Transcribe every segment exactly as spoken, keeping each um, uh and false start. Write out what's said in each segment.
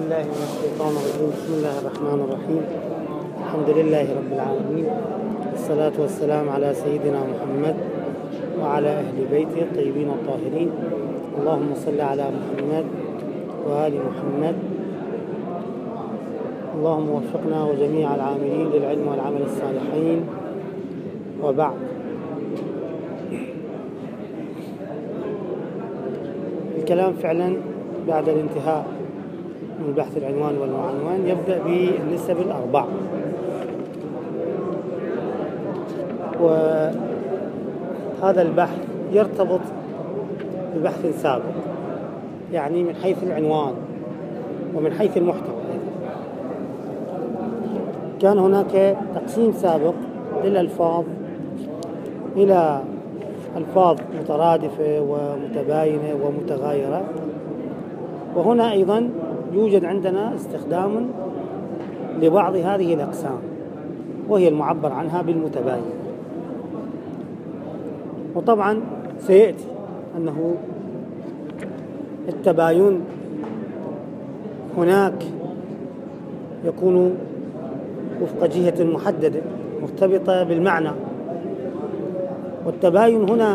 بالله من الشيطان الرجيم. بسم الله الرحمن الرحيم. الحمد لله رب العالمين، والصلاة والسلام على سيدنا محمد وعلى أهل بيته الطيبين الطاهرين. اللهم صل على محمد وآل محمد. اللهم وفقنا وجميع العاملين للعلم والعمل الصالحين، وبعد. الكلام فعلا بعد الانتهاء من بحث العنوان والمعنوان يبدأ بالنسب الأربع، وهذا البحث يرتبط ببحث سابق، يعني من حيث العنوان ومن حيث المحتوى. كان هناك تقسيم سابق للألفاظ إلى ألفاظ مترادفة ومتباينة ومتغايرة، وهنا أيضا يوجد عندنا استخدام لبعض هذه الأقسام، وهي المعبر عنها بالمتباين. وطبعا سيأتي أنه التباين هناك يكون وفق جهة محددة مرتبطة بالمعنى، والتباين هنا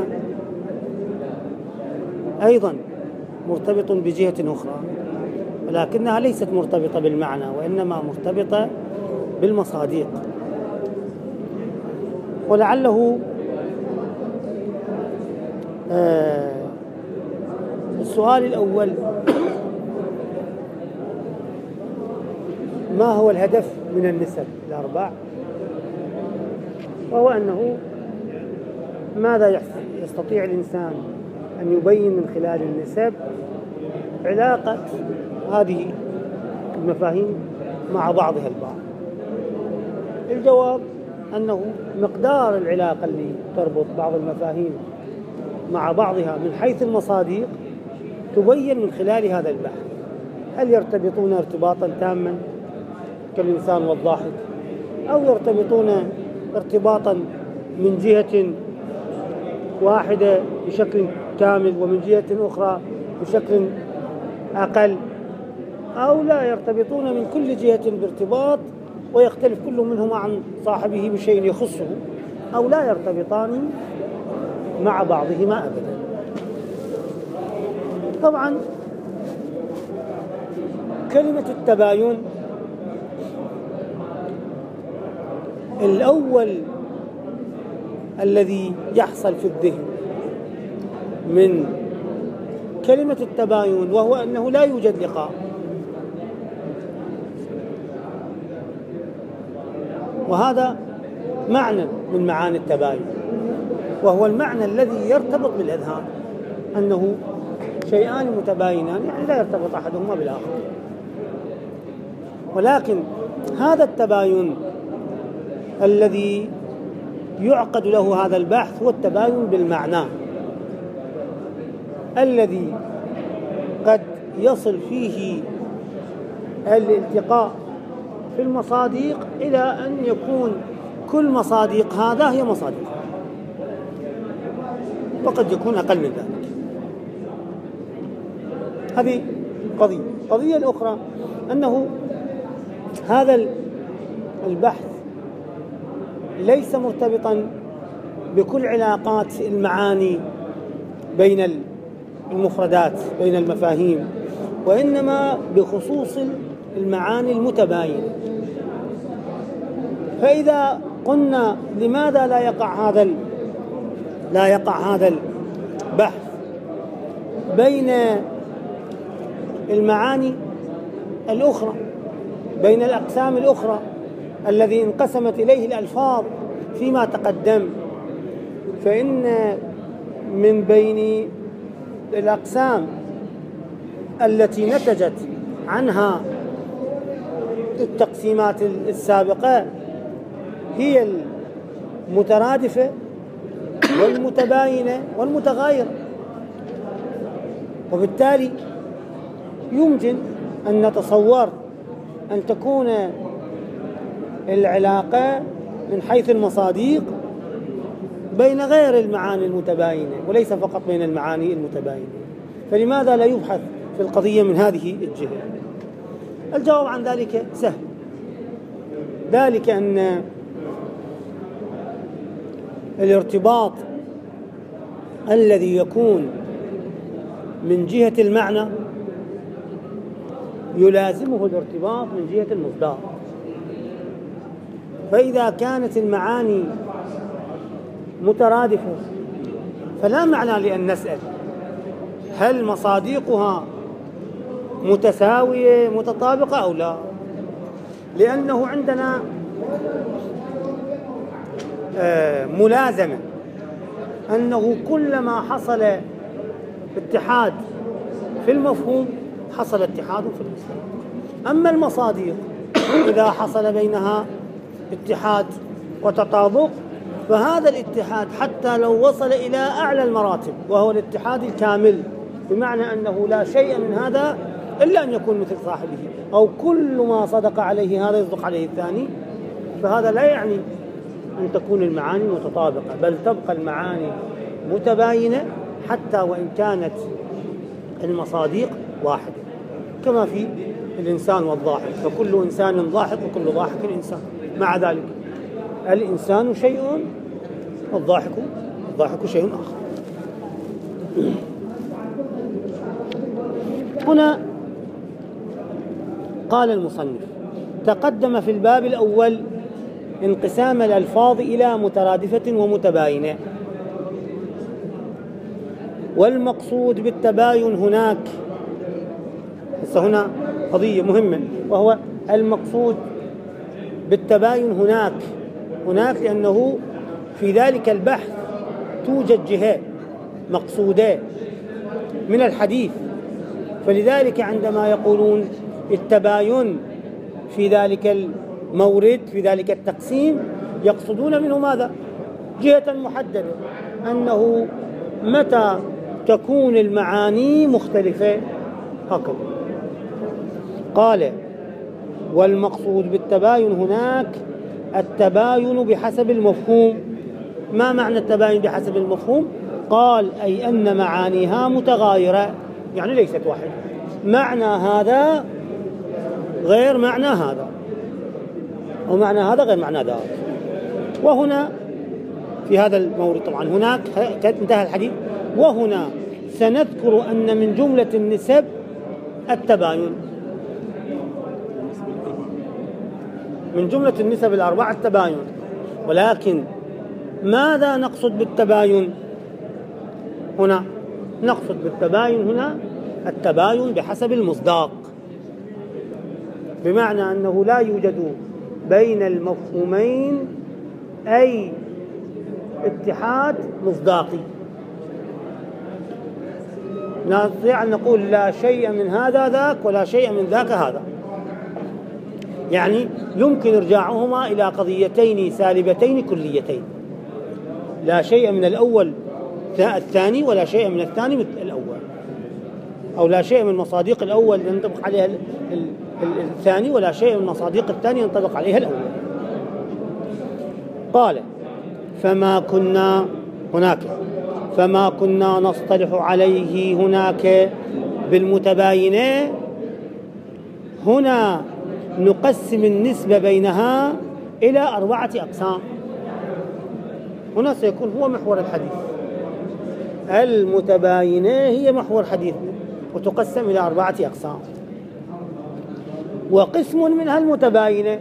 أيضا مرتبط بجهة أخرى، ولكنها ليست مرتبطة بالمعنى، وإنما مرتبطة بالمصادق. ولعله آه السؤال الأول: ما هو الهدف من النسب الأربع؟ وهو أنه ماذا يستطيع الإنسان أن يبين من خلال النسب علاقة هذه المفاهيم مع بعضها البعض. الجواب أنه مقدار العلاقة اللي تربط بعض المفاهيم مع بعضها من حيث المصادق تبين من خلال هذا البحث. هل يرتبطون ارتباطا تاما كالإنسان والضاحك، أو يرتبطون ارتباطا من جهة واحدة بشكل كامل ومن جهة أخرى بشكل أقل، أو لا يرتبطون من كل جهة بارتباط ويختلف كل منهما عن صاحبه بشيء يخصه، أو لا يرتبطان مع بعضهما أبدا. طبعا كلمة التباين الأول الذي يحصل في الذهن من كلمة التباين وهو أنه لا يوجد لقاء، وهذا معنى من معاني التباين، وهو المعنى الذي يرتبط بالأذهان، أنه شيئان متباينان، يعني لا يرتبط أحدهما بالآخر. ولكن هذا التباين الذي يعقد له هذا البحث هو التباين بالمعنى، الذي قد يصل فيه الالتقاء في المصادق إلى أن يكون كل مصادق هذا هي مصادق، وقد يكون أقل من ذلك. هذه قضية. قضية الأخرى أنه هذا البحث ليس مرتبطا بكل علاقات المعاني بين المفردات بين المفاهيم، وإنما بخصوص المعاني المتباينة. فإذا قلنا لماذا لا يقع هذا لا يقع هذا البحث بين المعاني الأخرى، بين الأقسام الأخرى الذي انقسمت إليه الألفاظ فيما تقدم، فإن من بين الأقسام التي نتجت عنها التقسيمات السابقة هي المترادفة والمتباينة والمتغايرة، وبالتالي يمكن أن نتصور أن تكون العلاقة من حيث المصادق بين غير المعاني المتباينة وليس فقط بين المعاني المتباينة. فلماذا لا يبحث في القضية من هذه الجهة؟ الجواب عن ذلك سهل، ذلك أن الارتباط الذي يكون من جهة المعنى يلازمه الارتباط من جهة المصداق. فإذا كانت المعاني مترادفة فلا معنى لأن نسأل هل مصادقها متساوية متطابقة أو لا، لأنه عندنا ملازمة أنه كلما حصل اتحاد في المفهوم حصل اتحاد في المصداق. أما المصادق إذا حصل بينها اتحاد وتطابق فهذا الاتحاد حتى لو وصل إلى أعلى المراتب وهو الاتحاد الكامل، بمعنى أنه لا شيء من هذا إلا أن يكون مثل صاحبه، أو كل ما صدق عليه هذا يصدق عليه الثاني، فهذا لا يعني أن تكون المعاني متطابقة، بل تبقى المعاني متباينة حتى وإن كانت المصادق واحدة، كما في الإنسان والضاحك، فكل إنسان ضاحك وكل ضاحك إنسان، مع ذلك الإنسان شيء والضاحك الضاحك شيء آخر. هنا قال المصنف: تقدم في الباب الأول انقسام الألفاظ إلى مترادفة ومتباينة، والمقصود بالتباين هناك، هنا قضية مهمة، وهو المقصود بالتباين هناك هناك لأنه في ذلك البحث توجد جهات مقصودة من الحديث، فلذلك عندما يقولون التباين في ذلك المورد في ذلك التقسيم يقصدون منه ماذا؟ جهة محددة، أنه متى تكون المعاني مختلفة هكذا. قال: والمقصود بالتباين هناك التباين بحسب المفهوم. ما معنى التباين بحسب المفهوم؟ قال: أي أن معانيها متغايرة، يعني ليست واحدة، معنى هذا غير معنى هذا، ومعنى هذا غير معنى ذاك. وهنا في هذا المورد طبعا هناك انتهى الحديث، وهنا سنذكر أن من جملة النسب التباين، من جملة النسب الأربعة التباين، ولكن ماذا نقصد بالتباين هنا؟ نقصد بالتباين هنا التباين بحسب المصداق، بمعنى أنه لا يوجد بين المفهومين أي اتحاد مصداقي، نستطيع أن نقول لا شيء من هذا ذاك ولا شيء من ذاك هذا، يعني يمكن إرجاعهما إلى قضيتين سالبتين كليتين، لا شيء من الأول الثاني ولا شيء من الثاني مثل الأول، أو لا شيء من مصادق الأول ينطبق عليها الثاني ولا شيء من مصادق الثاني ينطبق عليها الأول. قال: فما كنا هناك فما كنا نصطلح عليه هناك بالمتباينة، هنا نقسم النسبة بينها إلى أربعة أقسام. هنا سيكون هو محور الحديث، المتباينة هي محور حديث، وتقسم إلى أربعة أقسام، وقسم منها المتباينة.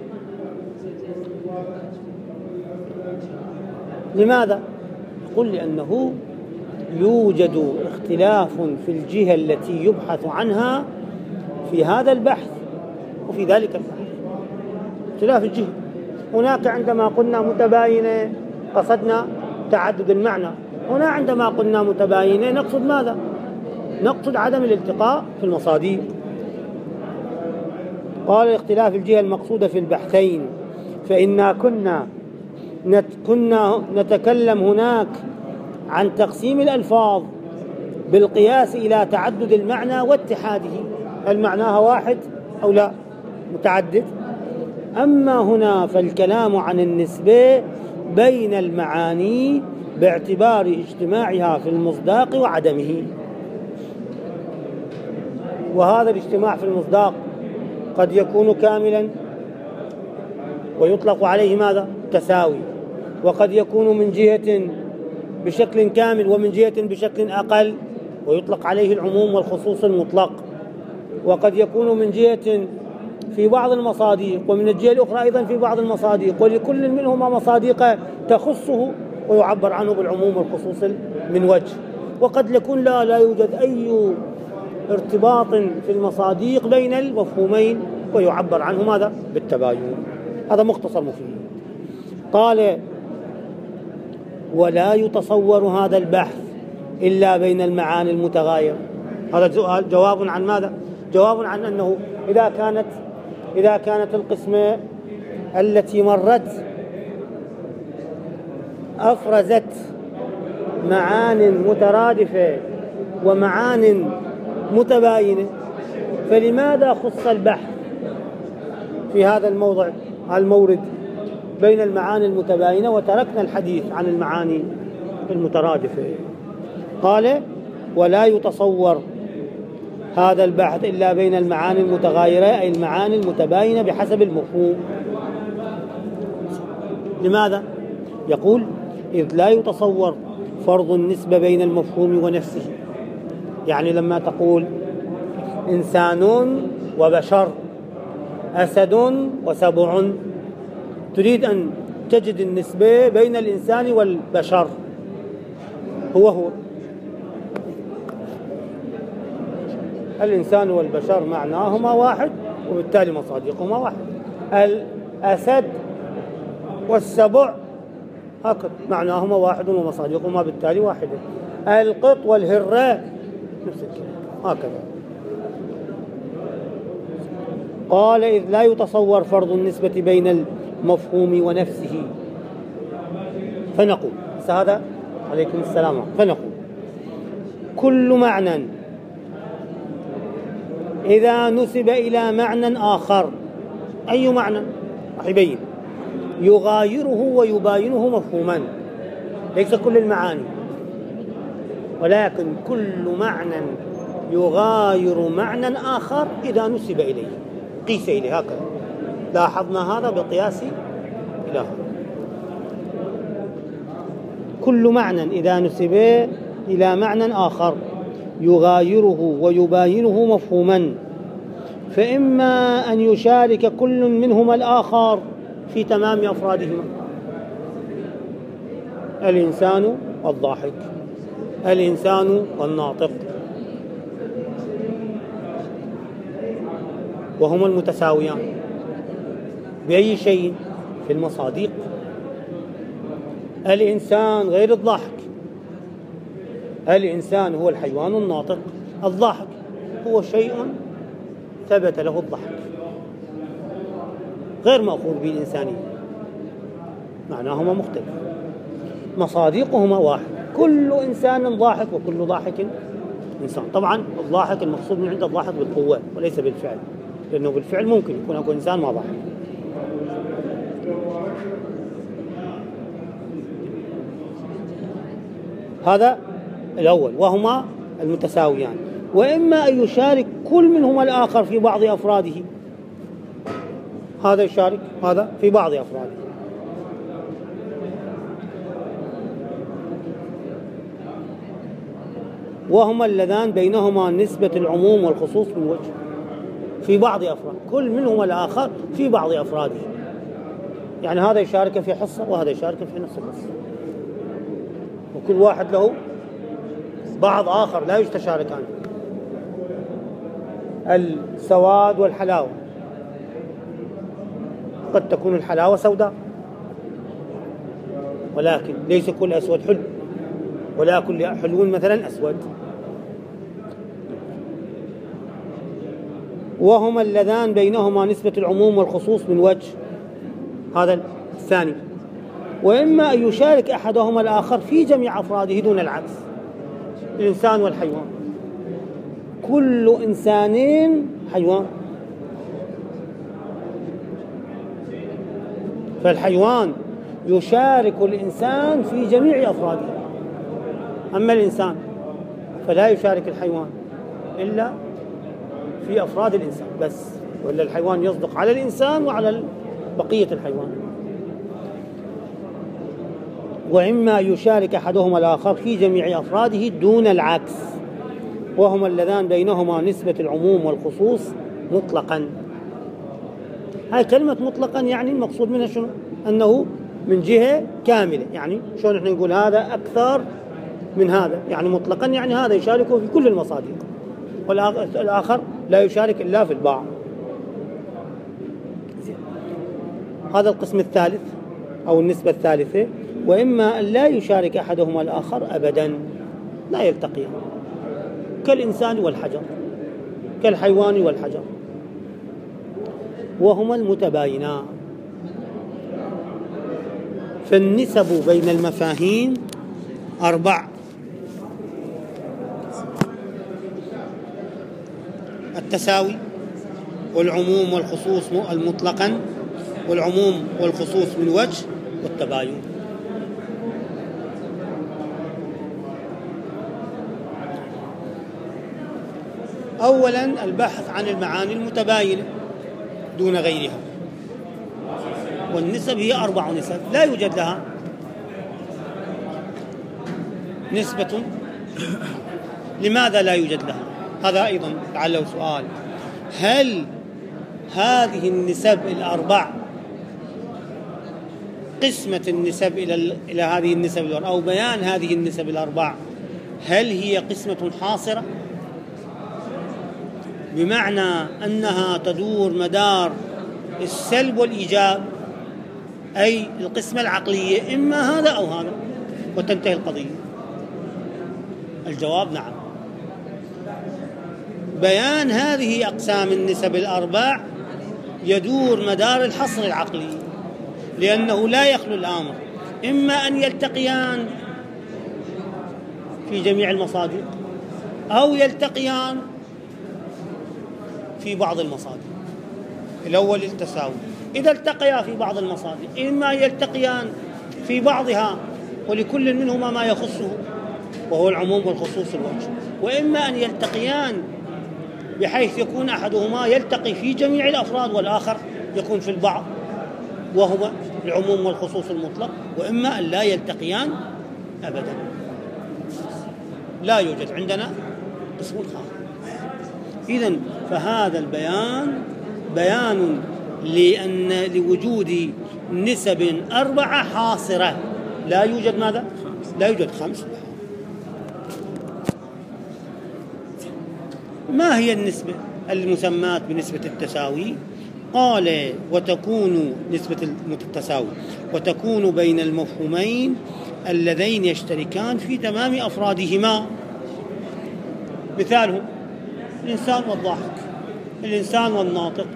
لماذا؟ قل لأنه يوجد اختلاف في الجهة التي يبحث عنها في هذا البحث وفي ذلك البحث، اختلاف الجهة. هناك عندما قلنا متباينة قصدنا تعدد المعنى، هنا عندما قلنا متباينة نقصد ماذا؟ نقصد عدم الالتقاء في المصادر. قال: اختلاف الجهة المقصودة في البحثين، فإنا كنا نت كنا نتكلم هناك عن تقسيم الألفاظ بالقياس إلى تعدد المعنى واتحاده، هل معناها واحد أو لا متعدد؟ أما هنا فالكلام عن النسبة بين المعاني باعتبار اجتماعها في المصداق وعدمه، وهذا الاجتماع في المصداق قد يكون كاملا ويطلق عليه ماذا؟ تساوي، وقد يكون من جهة بشكل كامل ومن جهة بشكل أقل ويطلق عليه العموم والخصوص المطلق، وقد يكون من جهة في بعض المصادق ومن الجهة الأخرى أيضا في بعض المصادق، ولكل منهما مصادق تخصه ويعبر عنه بالعموم والخصوص من وجه. وقد يكون لا لا يوجد أي ارتباط في المصادق بين المفهومين ويعبر عنه ماذا؟ بالتباين. هذا مختصر مفيد. قال ولا يتصور هذا البحث إلا بين المعاني المتغايرة. هذا جواب عن ماذا؟ جواب عن أنه إذا كانت إذا كانت القسمة التي مرت أفرزت معان مترادفة ومعان متباينة، فلماذا خص البحث في هذا الموضع المورد بين المعاني المتباينة وتركنا الحديث عن المعاني المترادفة؟ قال ولا يتصور هذا البحث إلا بين المعاني المتغايرة، أي المعاني المتباينة بحسب المفهوم. لماذا؟ يقول إذ لا يتصور فرض النسبة بين المفهوم ونفسه. يعني لما تقول إنسان وبشر، أسد وسبع، تريد أن تجد النسبة بين الإنسان والبشر، هو هو الإنسان والبشر معناهما واحد وبالتالي مصادقهما واحد. الأسد والسبع هكذا معناهما واحد ومصادقهما بالتالي واحدة. القط والهرة نفس الكلام هكذا. قال إذ لا يتصور فرض النسبة بين المفهوم ونفسه، فنقول هذا عليكم السلام، فنقول كل معنى إذا نسب إلى معنى آخر، أي معنى راح يبين، يغايره ويباينه مفهوما، ليس كل المعاني ولكن كل معنى يغاير معنى آخر إذا نسب إليه، قيس إليه. هكذا لاحظنا هذا بالقياس إلى هذا. كل معنى إذا نسب إلى معنى آخر يغايره ويباينه مفهوما، فإما أن يشارك كل منهما الآخر في تمام أفرادهما، الإنسان والضاحك، الإنسان والناطق، وهما المتساويان بأي شيء؟ في المصادق. الإنسان غير الضاحك، الإنسان هو الحيوان الناطق، الضاحك هو شيء ثبت له الضحك غير مأخوذ به الإنسانية، معناهما مختلف، مصادقهما واحد، كل إنسان ضاحك وكل ضاحك إنسان. طبعا الضاحك المقصود من عند الضاحك بالقوة وليس بالفعل، لأنه بالفعل ممكن يكون أكو إنسان ما ضاحك. هذا الأول، وهما المتساويان. وإما أن يشارك كل منهما الآخر في بعض أفراده، هذا يشارك هذا في بعض أفراده. وهما اللذان بينهما نسبة العموم والخصوص من وجه في بعض أفراد، كل منهما الآخر في بعض أفراده. يعني هذا يشارك في حصة وهذا يشارك في نفس الحصة، وكل واحد له بعض آخر لا يتشاركان. السواد والحلاوة، قد تكون الحلاوة سوداء ولكن ليس كل أسود حلو، ولا كل حلو مثلا أسود. وهما اللذان بينهما نسبة العموم والخصوص من وجه، هذا الثاني. وإما أن يشارك أحدهما الآخر في جميع أفراده دون العكس، الإنسان والحيوان، كل إنسان حيوان، فالحيوان يشارك الإنسان في جميع أفراده، أما الإنسان فلا يشارك الحيوان إلا في أفراد الإنسان بس. ولا الحيوان يصدق على الإنسان وعلى بقية الحيوان. وإما يشارك أحدهما الآخر في جميع أفراده دون العكس، وهما اللذان بينهما نسبة العموم والخصوص مطلقا. هاي كلمة مطلقا يعني المقصود منها شنو؟ أنه من جهة كاملة، يعني شلون احنا نقول هذا أكثر من هذا، يعني مطلقا يعني هذا يشاركه في كل المصادق والآخر لا يشارك إلا في البعض. هذا القسم الثالث أو النسبة الثالثة. وإما أن لا يشارك أحدهما الآخر أبدا، لا يلتقيان، كالإنسان والحجر، كالحيوان والحجر، وهما المتباينان. فالنسب بين المفاهيم أربع: التساوي، والعموم والخصوص المطلقا، والعموم والخصوص من وجه، والتباين. أولا البحث عن المعاني المتباينة دون غيرها. والنسب هي أربع نسب لا يوجد لها نسبة. لماذا لا يوجد لها؟ هذا أيضا لعله سؤال. هل هذه النسب الأربع قسمة النسب إلى إلى هذه النسب الأربع أو بيان هذه النسب الأربع هل هي قسمة حاصرة، بمعنى أنها تدور مدار السلب والإيجاب، أي القسمة العقلية، إما هذا أو هذا وتنتهي القضية؟ الجواب نعم. بيان هذه أقسام النسب الأربع يدور مدار الحصر العقلي، لأنه لا يخلو الأمر إما أن يلتقيان في جميع المصادر أو يلتقيان في بعض المصادر. الأول التساوي، إذا التقيا في بعض المصادر إما يلتقيان في بعضها ولكل منهما ما يخصه وهو العموم والخصوص الوجه، وإما أن يلتقيان بحيث يكون أحدهما يلتقي في جميع الأفراد والآخر يكون في البعض وهو العموم والخصوص المطلق، وإما أن لا يلتقيان أبدا. لا يوجد عندنا قسم خاص. إذن فهذا البيان بيان لأن لوجود نسب أربعة حاصرة. لا يوجد ماذا؟ لا يوجد خمس. ما هي النسبة المسماة بنسبة التساوي؟ قال وتكون نسبة التساوي وتكون بين المفهومين اللذين يشتركان في تمام أفرادهما. مثالهم الإنسان والضاحك، الإنسان والناطق،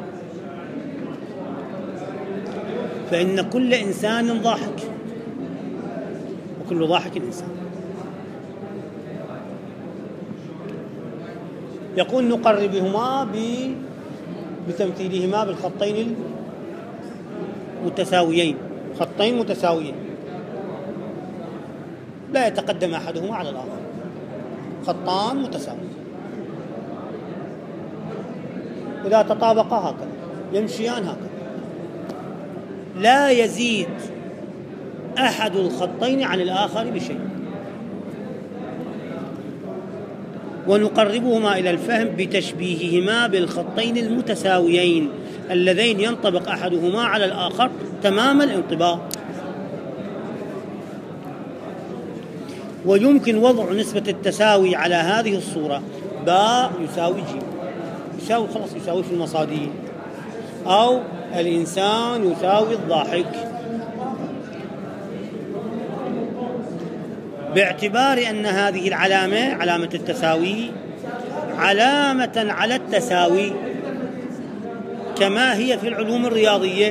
فإن كل إنسان ضاحك وكل ضاحك إنسان. يقول نقربهما بتمثيلهما بالخطين المتساويين، خطين متساويين لا يتقدم أحدهما على الآخر، خطان متساويين إذا تطابقا هكذا يمشيان هكذا، لا يزيد أحد الخطين عن الآخر بشيء. ونقربهما إلى الفهم بتشبيههما بالخطين المتساويين اللذين ينطبق أحدهما على الآخر تمام الانطباق. ويمكن وضع نسبة التساوي على هذه الصورة: باء يساوي جيم، يساوي خلاص يساوي في المصادر، أو الإنسان يساوي الضاحك، باعتبار أن هذه العلامة علامة التساوي علامة على التساوي كما هي في العلوم الرياضية،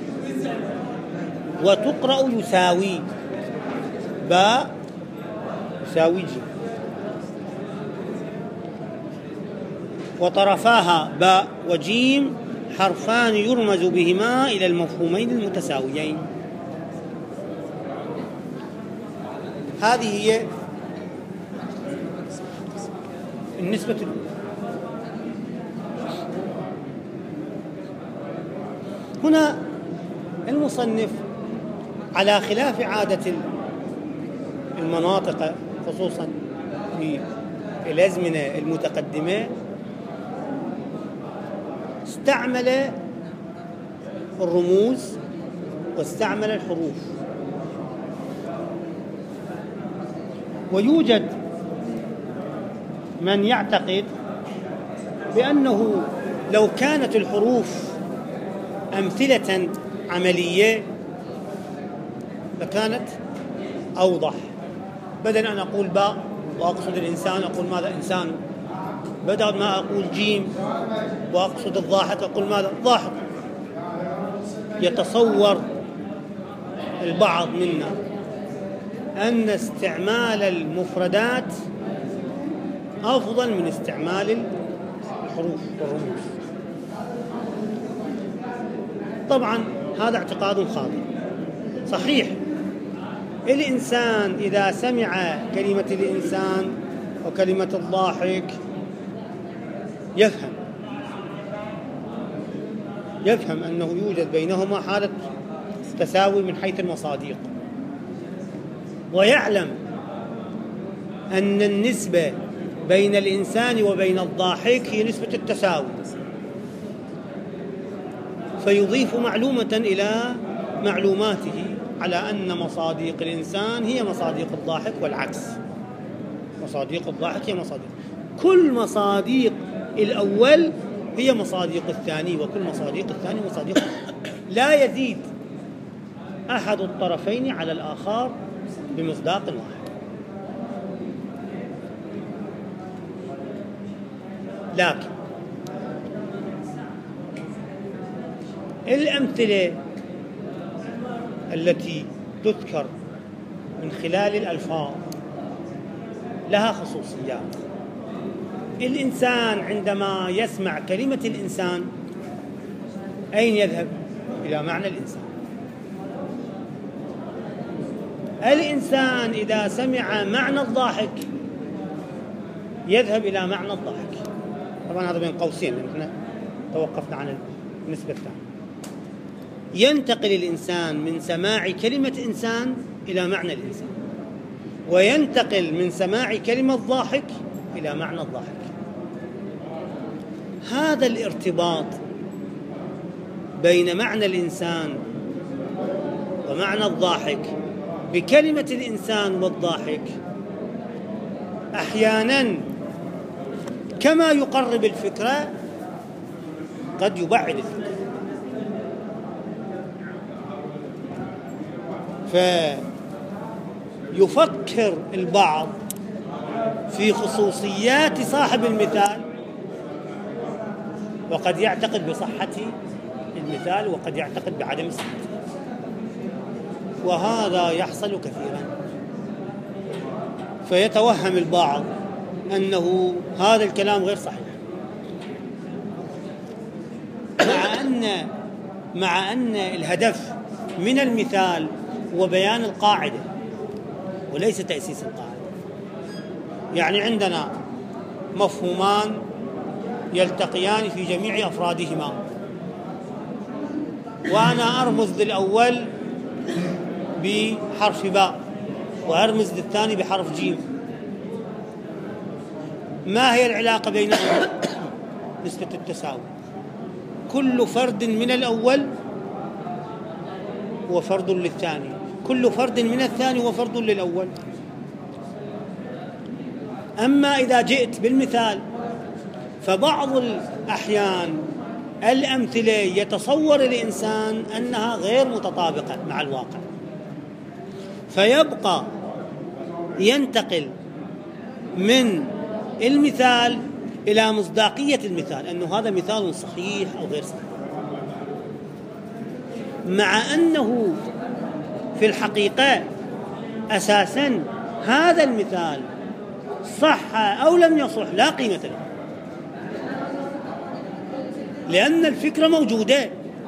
وتقرأ يساوي، باء يساوي جيم، وطرفاها باء وجيم حرفان يرمز بهما إلى المفهومين المتساويين. هذه هي النسبة الأولى. هنا المصنف على خلاف عادة المناطق خصوصا في الأزمنة المتقدمة استعمل الرموز واستعمل الحروف. ويوجد من يعتقد بأنه لو كانت الحروف أمثلة عملية لكانت أوضح. بدل أن أقول باء وأقصد الإنسان أقول ماذا إنسان، بدل ما أقول جيم وأقصد الضاحك أقول ماذا ضاحك. يتصور البعض منا أن استعمال المفردات أفضل من استعمال الحروف والرموز. طبعا هذا اعتقاد خاطئ. صحيح الإنسان إذا سمع كلمة الإنسان وكلمة الضاحك يفهم يفهم أنه يوجد بينهما حالة تساوي من حيث المصادق، ويعلم أن النسبة بين الإنسان وبين الضاحك هي نسبة التساوي، فيضيف معلومة إلى معلوماته على أن مصادق الإنسان هي مصادق الضاحك والعكس. مصادق الضاحك هي مصادق كل مصادق الأول هي مصادق الثاني، وكل مصادق الثاني مصادق. لا يزيد أحد الطرفين على الآخر بمصداق واحد. لكن الأمثلة التي تذكر من خلال الألفاظ لها خصوصيات. الإنسان عندما يسمع كلمة الإنسان أين يذهب؟ إلى معنى الإنسان. الإنسان إذا سمع معنى الضاحك يذهب إلى معنى الضحك. طبعا هذا بين قوسين لأن احنا توقفنا عن النسبة الثانية. ينتقل الإنسان من سماع كلمة إنسان إلى معنى الإنسان، وينتقل من سماع كلمة ضاحك إلى معنى الضاحك. هذا الارتباط بين معنى الإنسان ومعنى الضاحك بكلمة الإنسان والضاحك أحيانا كما يقرب الفكرة قد يبعد الفكرة. فيفكر البعض في خصوصيات صاحب المثال وقد يعتقد بصحة المثال وقد يعتقد بعدم صحته، وهذا يحصل كثيرا. فيتوهم البعض أنه هذا الكلام غير صحيح، مع أن مع أن الهدف من المثال هو بيان القاعدة وليس تأسيس القاعدة. يعني عندنا مفهومان يلتقيان في جميع أفرادهما، وأنا أرمز للأول بحرف باء وأرمز للثاني بحرف جيم. ما هي العلاقة بينهما؟ نسبة التساوي. كل فرد من الأول هو فرد للثاني، كل فرد من الثاني هو فرد للأول. أما إذا جئت بالمثال فبعض الأحيان الأمثلة يتصور الإنسان أنها غير متطابقة مع الواقع، فيبقى ينتقل من المثال إلى مصداقية المثال، أنه هذا مثال صحيح أو غير صحيح، مع أنه في الحقيقة أساساً هذا المثال صح أو لم يصح لا قيمة له، لأن الفكرة موجودة.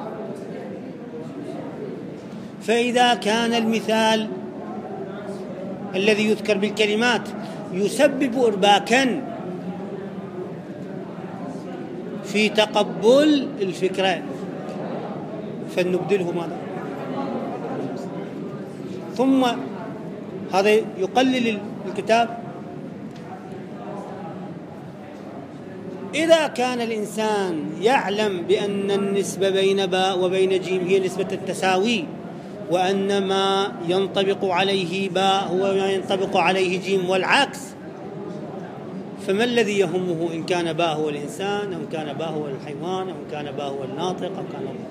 فإذا كان المثال الذي يذكر بالكلمات يسبب إرباكاً في تقبل الفكرة، فلنبدله ماذا؟ ثم هذا يقلل الكتاب. إذا كان الإنسان يعلم بأن النسبة بين باء وبين جيم هي نسبة التساوي، وأن ما ينطبق عليه باء هو ما ينطبق عليه جيم والعكس، فما الذي يهمه إن كان باء هو الإنسان أو كان باء هو الحيوان أو كان باء هو الناطق أو كان الله.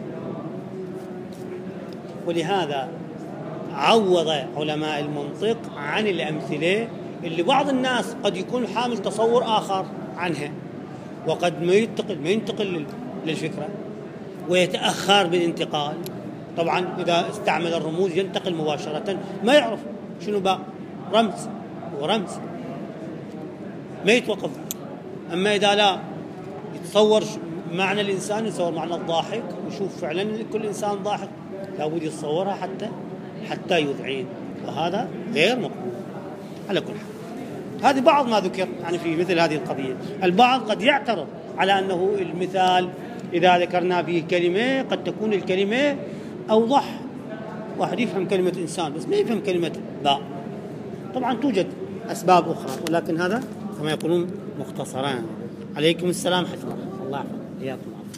ولهذا عوض علماء المنطق عن الأمثلة اللي بعض الناس قد يكون حامل تصور آخر عنها، وقد ما ينتقل ما ينتقل للفكرة ويتأخر بالانتقال. طبعا إذا استعمل الرموز ينتقل مباشرة، ما يعرف شنو باء، رمز ورمز ما يتوقف. أما إذا لا يتصور معنى الإنسان، يتصور معنى الضاحك ويشوف فعلا كل إنسان ضاحك، لابد يتصورها حتى حتى يذعين، وهذا غير مقبول على كل حال. هذه بعض ما ذكر يعني في مثل هذه القضية. البعض قد يعترض على أنه المثال إذا ذكرنا فيه كلمة قد تكون الكلمة أوضح، واحد يفهم كلمة إنسان بس ما يفهم كلمة باء. طبعا توجد أسباب أخرى، ولكن هذا كما يقولون مختصران. عليكم السلام حسن الله، الله يحفظك إياكم.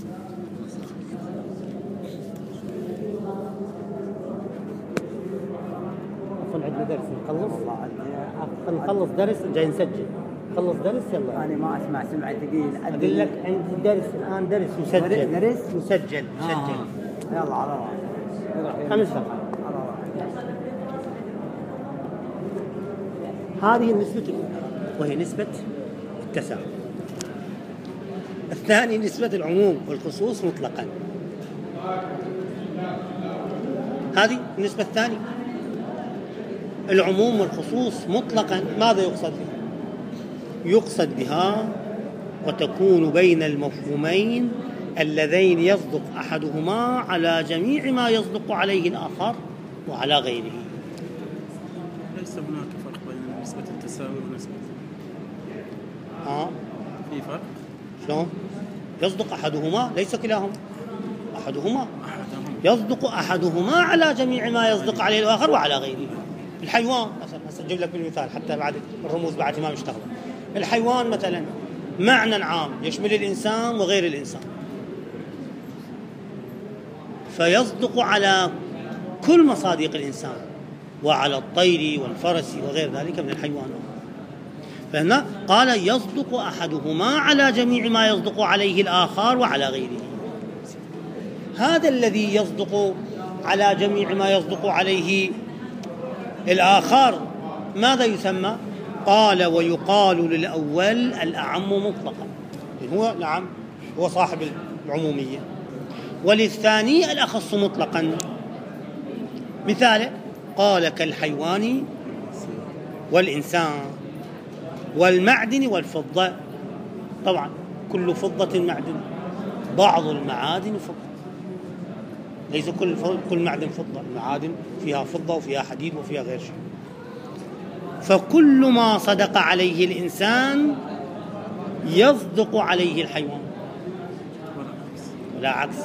عندنا درس نخلص، نخلص درس جاي نسجل، نخلص درس يلا. أنا ما أسمع سمعة ثقيل. أقول لك عندي درس الآن، درس يسجل، درس مسجل مسجل. آه. يلا على رأسي. خمس دقائق. على رأسي. هذه النسبة الأولى وهي نسبة التساوي. الثاني نسبة العموم والخصوص مطلقا. هذه النسبة الثانية، العموم والخصوص مطلقا. ماذا يقصد بها؟ يقصد بها وتكون بين المفهومين اللذين يصدق أحدهما على جميع ما يصدق عليه الآخر وعلى غيره. ليس هناك فرق بين نسبة التساوي ونسبة ها؟ في فرق؟ شلون؟ يصدق أحدهما ليس كلاهما، أحدهما أحدهم يصدق أحدهما على جميع ما يصدق عليه الآخر وعلى غيره. الحيوان مثلا، أجيب لك بالمثال حتى بعد الرموز بعد ما مشتغل. الحيوان مثلا معنى عام يشمل الإنسان وغير الإنسان، فيصدق على كل مصادق الإنسان وعلى الطير والفرس وغير ذلك من الحيوانات. فهنا قال يصدق أحدهما على جميع ما يصدق عليه الآخر وعلى غيره. هذا الذي يصدق على جميع ما يصدق عليه الآخر ماذا يسمى؟ قال ويقال للأول الأعم مطلقا، هو نعم هو صاحب العمومية، وللثاني الأخص مطلقا. مثاله قال كالحيوان والإنسان والمعدن والفضة. طبعا كل فضة معدن، بعض المعادن فضة، ليس كل كل معدن فضة، المعادن فيها فضة وفيها حديد وفيها غير شيء. فكل ما صدق عليه الإنسان يصدق عليه الحيوان ولا عكس،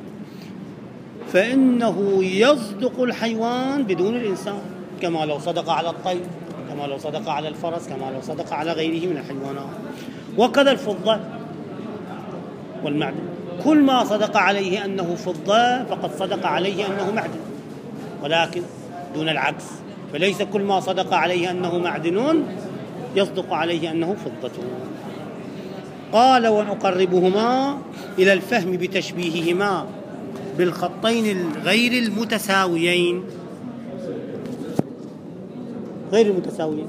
فإنه يصدق الحيوان بدون الإنسان، كما لو صدق على الطير، كما لو صدق على الفرس، كما لو صدق على غيره من الحيوانات. وكذا الفضة والمعدن، كل ما صدق عليه أنه فضة فقد صدق عليه أنه معدن، ولكن دون العكس. فليس كل ما صدق عليه أنه معدن يصدق عليه أنه فضة. قال ونقربهما إلى الفهم بتشبيههما بالخطين الغير المتساويين. غير المتساويين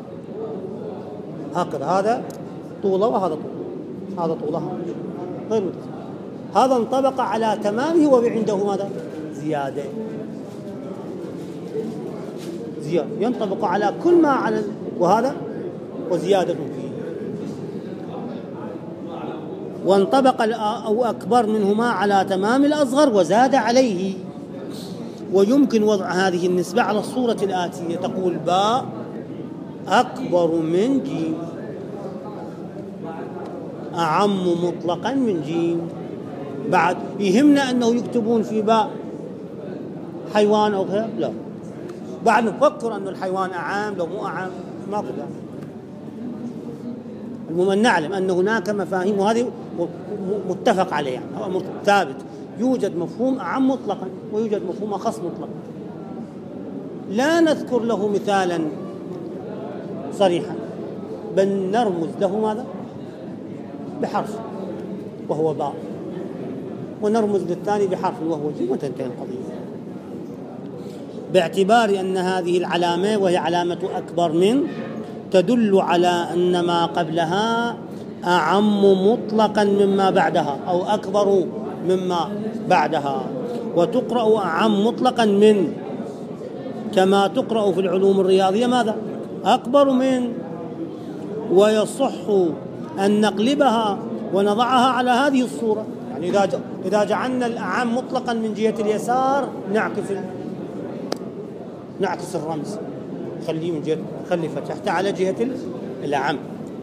هكذا، هذا طوله وهذا طوله، هذا طولها غير متساوي. هذا انطبق على تمامه وعنده ماذا؟ زيادة، زيادة ينطبق على كل ما على، وهذا وزيادة فيه. وانطبق أو أكبر منهما على تمام الأصغر وزاد عليه. ويمكن وضع هذه النسبة على الصورة الآتية، تقول باء أكبر من جيم، أعم مطلقا من جيم. بعد يهمنا أنه يكتبون في باء حيوان أو غير؟ لا. بعد نفكر أن الحيوان أعام لو مو أعام ما قدر. المهم أن نعلم أن هناك مفاهيم، وهذه متفق عليه يعني أو ثابت. يوجد مفهوم أعم مطلقا ويوجد مفهوم أخص مطلقا. لا نذكر له مثالا صريحا، بل نرمز له ماذا؟ بحرف وهو باء، ونرمز للثاني بحرف وهو جيم، وتنتهي القضية. باعتبار أن هذه العلامة وهي علامة أكبر من تدل على أن ما قبلها أعم مطلقا مما بعدها أو أكبر مما بعدها، وتقرأ أعم مطلقا من، كما تقرأ في العلوم الرياضية ماذا؟ أكبر من. ويصح أن نقلبها ونضعها على هذه الصورة، يعني إذا إذا جعلنا الأعم مطلقا من جهة اليسار نعكس نعكس الرمز، خليه من جهة خلي فتحته على جهة الأعم.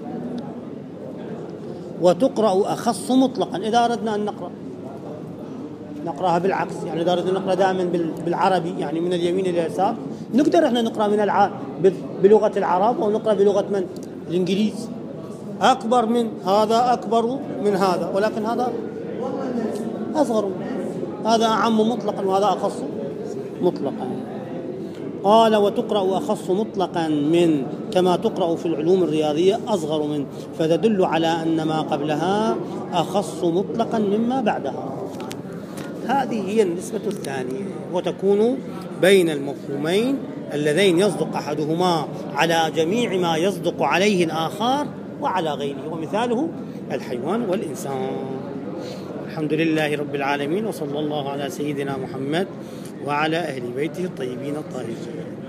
وتقرأ أخص مطلقا إذا أردنا أن نقرأ نقرأها بالعكس، يعني إذا أردنا نقرأ دائما بالعربي يعني من اليمين إلى اليسار، نقدر إحنا نقرأ من الع... بلغة العرب أو نقرأ بلغة من؟ الإنجليز. أكبر من هذا أكبر من هذا، ولكن هذا أصغر، هذا أعم مطلقا وهذا أخص مطلقا. قال وتقرأ أخص مطلقا من كما تقرأ في العلوم الرياضية أصغر من، فتدل على أن ما قبلها أخص مطلقا مما بعدها. هذه هي النسبة الثانية، وتكون بين المفهومين اللذين يصدق أحدهما على جميع ما يصدق عليه الآخر وعلى غيره، ومثاله الحيوان والإنسان. الحمد لله رب العالمين، وصلى الله على سيدنا محمد وعلى أهل بيته الطيبين الطاهرين.